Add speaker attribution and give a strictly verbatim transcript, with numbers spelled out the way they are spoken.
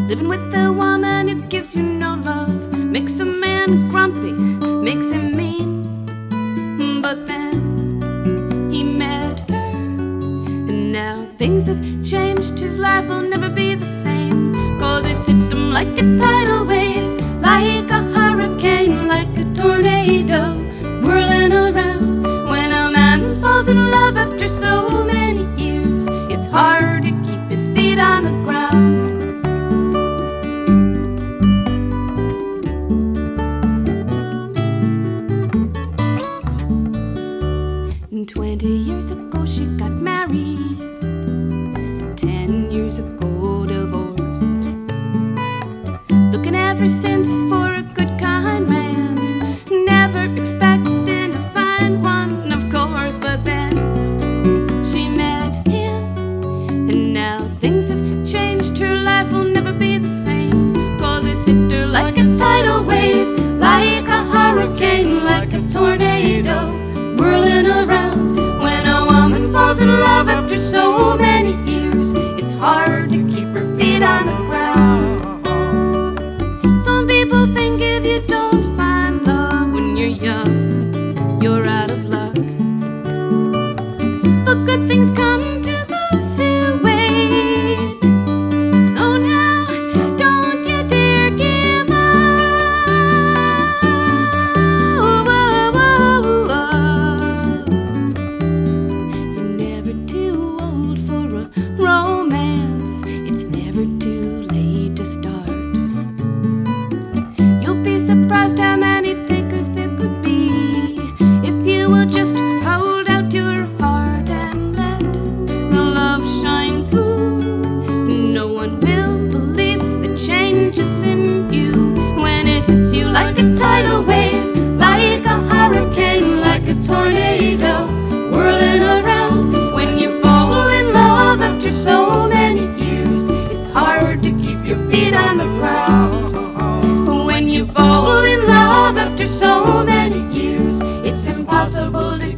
Speaker 1: Living with a woman who gives you no love makes a man grumpy, makes him mean. But then he met her, and now things have changed. His life will never be the same, 'cause it's hit him like a tidal wave, like a hurricane, like a tornado, whirling around. When a man falls in love after so many years, it's hard to keep his feet on the ground. And twenty years ago she got married, ten years ago divorced. Looking ever since for a good kind man, never expecting to find one, of course. But then she met him, and now things have changed. Her life will never be the same, 'cause it's hit her like a tidal wave, like a hurricane, like a tornado, whirling around. When a woman falls in love after so many years, it's hard to keep her feet on the ground. Some people think if you don't find love when you're young, you're out of luck. But good things come to those who wait. So now, don't you dare give up. You're never too old for a romance. It's never too late to start. You'll be surprised how many takers there could be if you will just hold out your heart and let the love shine through. No one will believe the changes in you when it hits you like a tidal wave, like a hurricane, like a tornado, whirling around. When you fall in love after so many years, it's hard to keep your feet on the ground. When you fall in love after so many years, it's impossible to